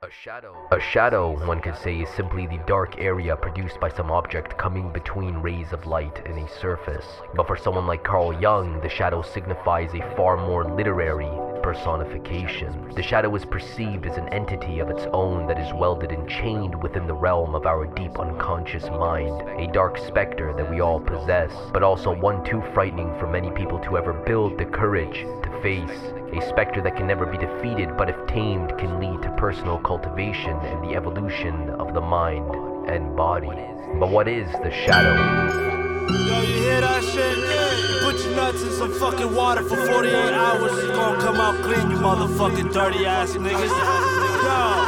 A shadow, one could say, is simply the dark area produced by some object coming between rays of light and a surface. But for someone like Carl Jung, the shadow signifies a far more literary personification. The shadow is perceived as an entity of its own that is welded and chained within the realm of our deep unconscious mind, a dark specter that we all possess, but also one too frightening for many people to ever build the courage to face, a specter that can never be defeated, but if tamed can lead to personal cultivation and the evolution of the mind and body. But what is the shadow? Yo, you hear that shit? You put your nuts in some fucking water for 48 hours, it's gonna come out clean, you motherfucking dirty ass niggas. Yo.